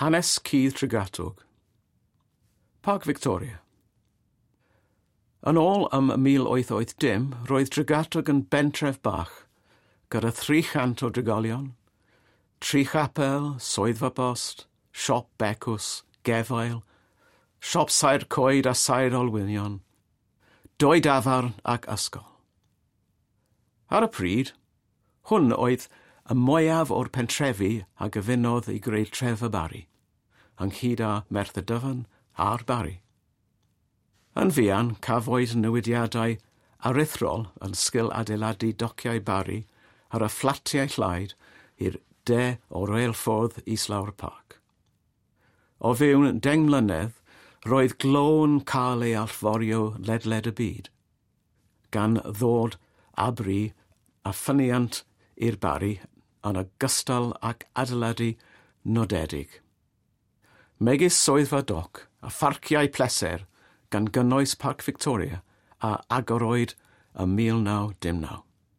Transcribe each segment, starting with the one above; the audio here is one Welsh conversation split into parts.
Hanes Cudd Tregatog. Parc Victoria. Yn ôl am 1880, roedd Tregatog yn bentref bach, gyda 300 o drigolion, 3 chapel, swyddfa bost, siop becws, gefail, siop sair coed a sair olwynion, 2 dafarn ac ysgol. Ar y pryd, hwn oedd y mwyaf o'r pentrefi a gyfunodd i greu tref y Bari, ynghyd â Merthyr Dyfan a'r Bari. Yn fuan, cafwyd newidiadau aruthrol yn sgil adeiladu dociau Bari ar y fflatiau llaid i'r de o reilffordd islawr parc. O fewn 10 mlynedd, roedd glo'n cael ei allforio ledled y byd, gan ddod a bri a ffyniant i'r Bari yn ogystal ac adeiladu nodedig. Megis swyddfa doc a pharciau pleser gan gynnwys Parc Victoria a agorwyd ym 1919.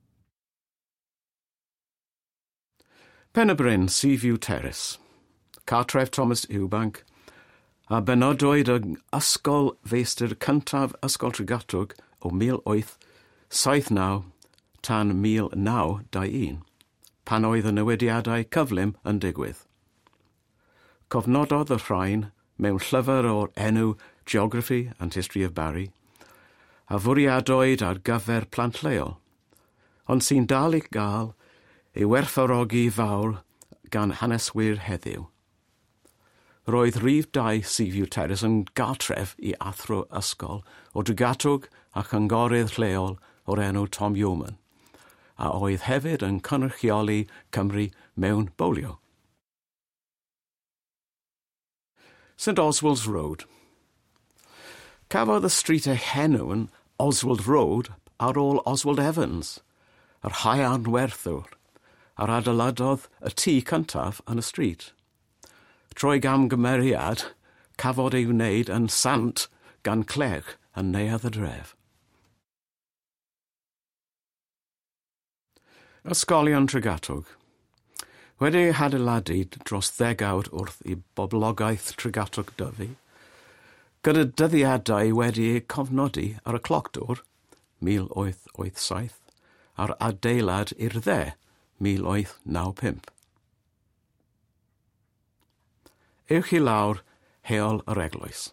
Pen y Bryn, Seaview Terrace, cartref Thomas Ewbank, a benodwyd yng ysgol feistr cyntaf ysgol Tregatog o 1879 tan 1921, pan oedd y newidiadau cyflym yn digwydd. Cofnododd y rhain mewn llyfr o'r enw Geography and History of Bari, a fwriadwyd ar gyfer plant leol, ond sy'n dal i gael ei werthfawrogi fawr gan haneswyr heddiw. Roedd rhif 2 Seaview Terrace yn gartref i athro ysgol o Tregatog a chyngorydd lleol o'r enw Tom Yeoman, a oedd hefyd yn cynrychioli Cymru mewn bowlio. St Oswald's Road. Cafodd y stryd ei henw yn Oswald Road ar ôl Oswald Evans, yr haearnwerthwr, a'r adeiladodd y tŷ cyntaf yn y stryd. Trwy gamgymeriad, cafodd ei wneud yn sant gan clerc yn neuadd y dref. Ysgolion Tregatog. Wedi ei adeiladu dros 10 wrth i boblogaeth Tregatog dyfu, gyda dyddiadau wedi eu cofnodi ar y clocdwr 1887 a'r adeilad i'r dde 1895. Ewch i lawr heol yr eglwys.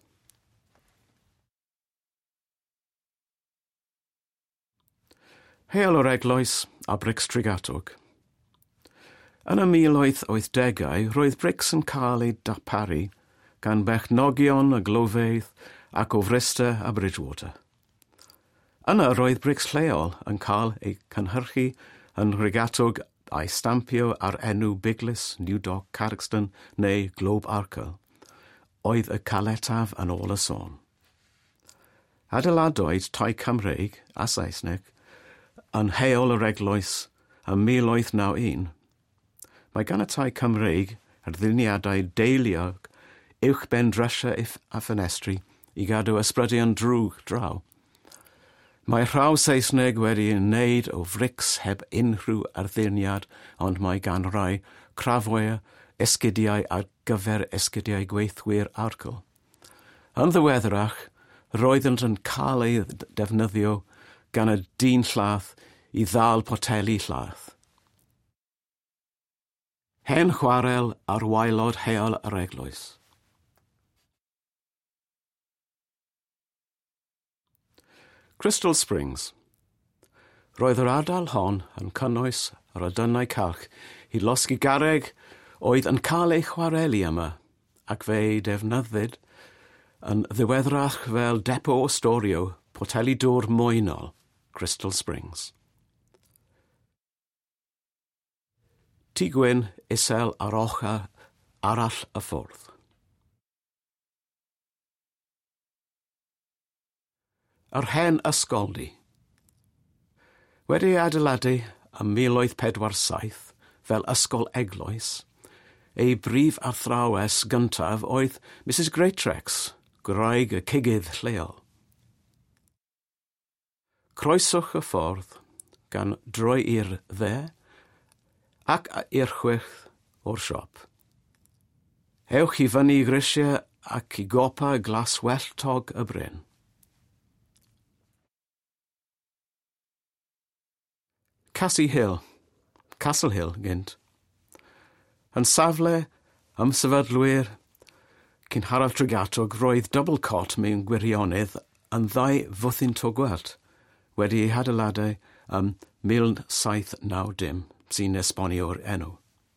Heol yr eglwys a Brics Tregatog. Yn y 1880au, roedd brics yn cael ei darparu gan bechnogion y glofeydd ac o Frysta a Bridgewater. Yna roedd brics lleol yn cael ei cynhyrchu yn Tregatog a'i stampio ar enw Biglis, New Dock, Carrickston neu Globe Arkle, oedd y caletaf yn ôl y sôn. Adeiladwyd tai Cymreig a Saesneg yn heol yr eglwys ym 1891. Mae gan y tai Cymreig ar ddilniadau deiliog uwch ben drysia a ffenestri i gadw ysbrydion drwg draw. Mae rhaw Saesneg wedi wneud o frics heb unrhyw arddiniad, ond mae gan rai crafwyr esgidiau ar gyfer esgidiau gweithwyr argol. Yn ddiweddarach, roeddent yn cael ei defnyddio gan y dyn llaeth i ddal poteli llaeth. Hen chwarel ar waelod heol yr eglwys. Crystal Springs. Roedd yr ardal hon yn cynnwys yr adynnau calch i losgi garreg oedd yn cael ei chwareli yma ac fe'i defnyddid yn ddiweddarach fel depo o storio poteli dŵr mwynol, Crystal Springs. Tŷ gwyn isel ar ochr arall y ffordd. Yr hen ysgoldy. Wedi adeiladu ym 1847 fel ysgol eglwys, ei brif athrawes gyntaf oedd Mrs Greatrex, gwraig y cigydd lleol. Croeswch y ffordd gan droi i'r dde ac i'r chwith o'r siop. Ewch I fyny I grisiau ac I gopa glas welltog y bryn. Castle Hill gynt. Yn safle am sefydlwyr cyn Harald Tregatog roedd double cot mewn gwirionydd yn 2 fwthyn togwelt wedi ei hadeiladau ym 1790 sy'n esbonio'r enw.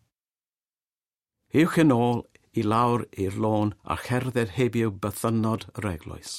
Uwch yn ôl I lawr i'r lôn a cherdded hebio bythynod yr eglwys.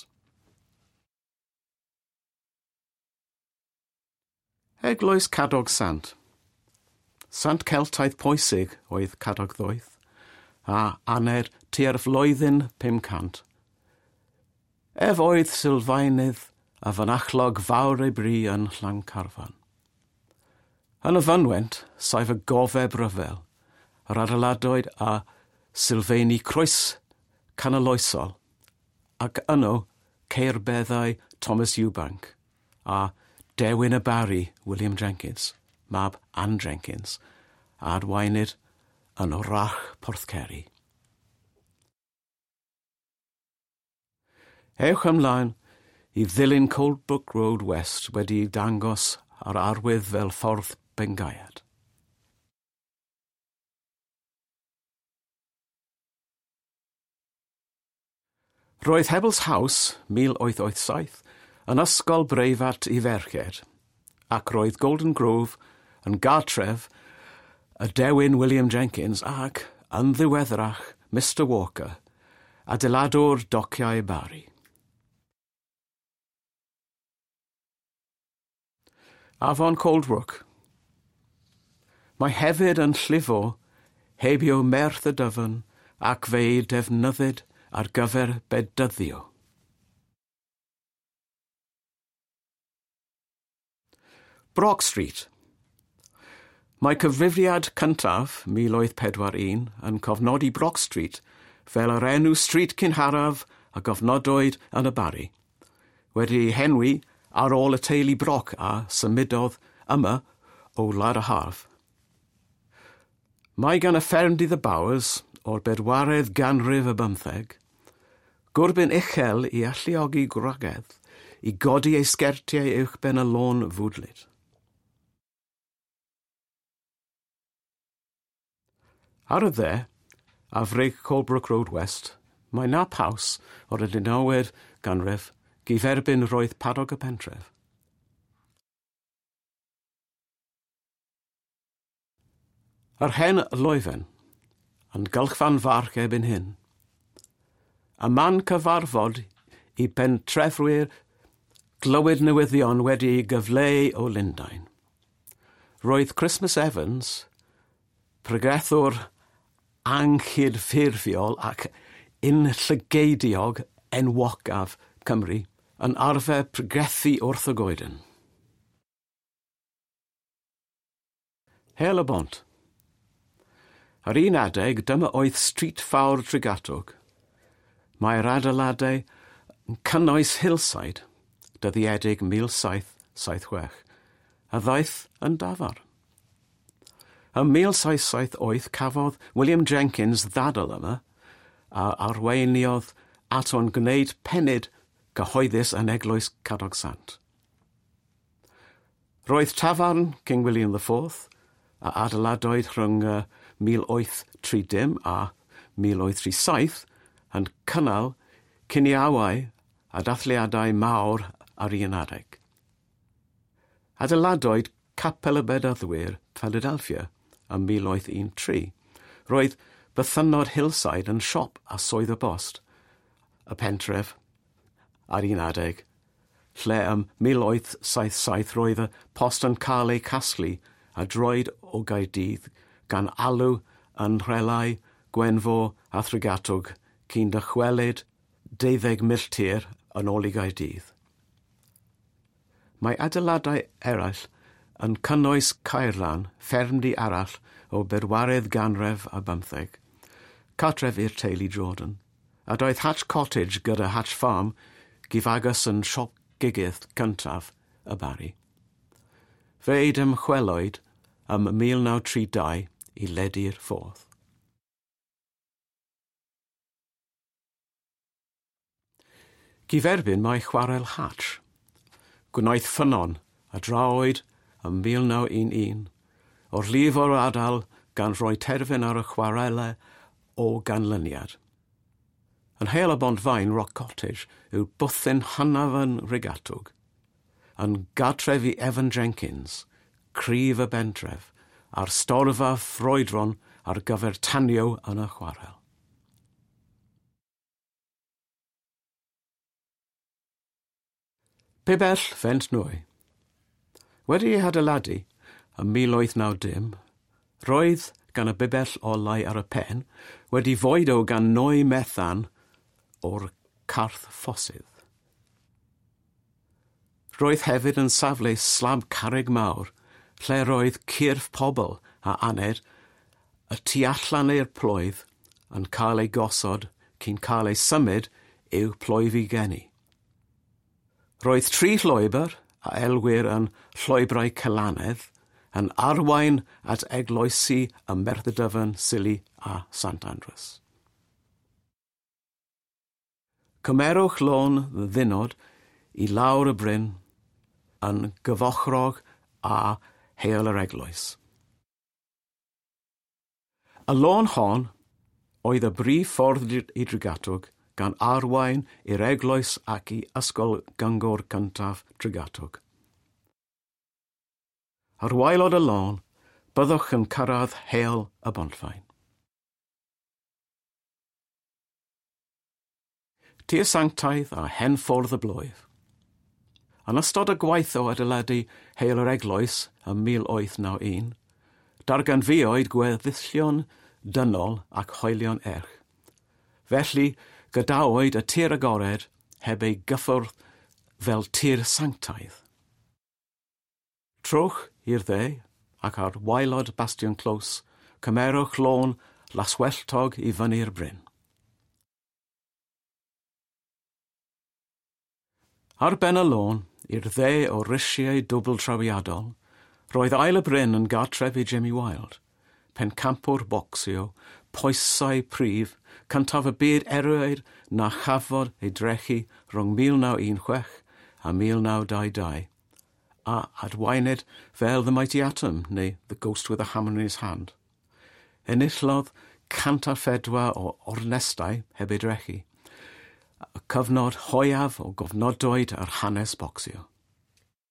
Eglwys Cadog Sant. Sant Celtaidd pwysig oedd Cadog Ddoeth, a aned tua'r flwyddyn 500. Ef oedd sylfaenydd a fynachlog fawr ei bri yn Llancarfan. Yn y fynwent, saif y gofeb ryfel, yr adeiladwyd a sylfaeni croes canoloesol, ac yno ceirbeddau Thomas Ewbank a Dewin y Barry William Jenkins, mab Anne Jenkins, a adwaenid yn Wrach Porthceri. Ewch ymlaen I ddilyn Coldbrook Road West wedi dangos ar arwydd fel ffordd Bengaiad. Roedd Hebel's House, 1887, yn ysgol breifat I ferched, ac roedd Golden Grove yn gartref y Dewin William Jenkins ac, yn ddiweddarach, Mr Walker, adeiladwr dociau Barry. Afon Coldbrook. Mae hefyd yn llifo hebio Merth y Dyfan ac fe'i defnyddid ar gyfer bedyddio. Brock Street. Mae cyfrifiad cyntaf 1841 yn cofnodi Brock Street fel yr enw stryd cynharaf a gofnodwyd yn y Barry, wedi henwi ar ôl y teulu Brock a symudodd yma o Wlad y Harf. Mae gan y ffermdydd y Bowers o'r 4edd ganrif y 15 gwrbyn uchel I alluogi gwragedd I godi ei sgertiau uwchben y lôn fwdlyd. Ar y dde, a frig Coldbrook Road West, mae Nap House o'r 19edd ganrif gyferbyn roedd padog y pentref. Yr hen Loefen, yn gylchfan farch ebyn hyn. Y man cyfarfod I pentrefwyr glywyd newyddion wedi gyfleu o Lundain. Roedd Christmas Evans, pregethwr anghydffurfiol ac unllygeidiog enwocaf Cymru, yn arfer pregethu wrth y goeden. Hel y Bont. Ar un adeg, dyma oedd stryd fawr Tregatog. Mae'r adeiladau yn cynnwys hillside, dyddiedig 1776, a ddaeth yn dafar. Ym 1778 cafodd William Jenkins ddadl yma a arweiniodd at o'n gwneud penyd gyhoeddus yn eglwys Cadog Sant. Roedd tafarn King William IV a adeiladwyd rhwng 1830 a 1837 yn cynnal cyniawau a dathliadau mawr ar un adeg. Adeiladwyd Capel y Bedyddwyr Philadelphia ym 1813. Roedd bythynod Hillside yn siop a swydd y bost, y pentref ar un adeg, lle ym 1877 roedd y post yn cael ei casglu a droed o Gaerdydd gan alw yn Rhelau, Gwenfo a Thregatwg cyn dychwelyd 12 milltir yn ôl I Gaerdydd. Mae adeiladau eraill yn cynnwys Caerlan, ffermdy arall o 4edd ganrif a 15, cartref i'r teulu Jordan, a doedd Hatch Cottage gyda Hatch Farm gyfagos yn siop gigydd cyntaf y Barry. Fe'i dymchwelwyd ym 1932 I ledu'r ffordd. Gyferbyn mae chwarel Hatch. Gwnaeth ffynon a draoed ym 1911 o'r lif o'r ardal gan roi terfyn ar y chwarelau o ganlyniad. Yn Hale y Bontfaen, Rock Cottage, yw bwthyn hannaf yn Regatwg. Yn gartref i Evan Jenkins, cryf y bentref, a'r storfa ffroedron ar gyfer tanio yn y chwarel. Bibell Fent Nwy. Wedi ei adeiladu ym 1890, roedd gan y bibell olau ar y pen wedi foed o gan nwy methan o'r carth ffosydd. Roedd hefyd yn safle slab carreg mawr, lle roedd cyrff pobl a aned y tu allan i'r plwyf yn cael ei gosod cyn cael ei symud i'w plwyf i geni. Roedd 3 llwybr a elwir yn llwybrau Cylanedd yn arwain at eglwysi ym Merthyr Scilly a St Andrews. Cymerwch lôn ddynod i lawr y bryn yn gyfochrog a heol yr eglwys. Y lôn hon oedd y brif ffordd i Tregatwg gan arwain i'r eglwys ac i ysgol gyngor cyntaf Tregatwg. Ar waelod y lôn, byddwch yn cyrraedd heol y Bontfaen. Tir sanctaidd a henffordd y blwyf. Yn ystod y gwaith o adeiladu heol yr eglwys ym 1891, darganfuwyd gweddillion dynol ac hoelion erch. Felly, gadawyd y tir agored heb ei gyffwrdd fel tir sanctaidd. Trowch i'r dde ac ar waelod Bastion Close, cymerwch lôn laswelltog i fyny'r bryn. Ar ben y lôn, i'r dde o risiau dwbl trawiadol, roedd ail y bryn yn gartref i Jimmy Wilde, pencampwr bocsio, poesau prif, cyntaf y byd erioed na chafod ei drechu rhwng 1916 a 1922, a adwaened fel The Mighty Atom neu The Ghost with a Hammer in His Hand. Enillodd 104 o ornestau heb ei drechu, y cyfnod hoiaf o gofnodwyd ar hanes bocsio.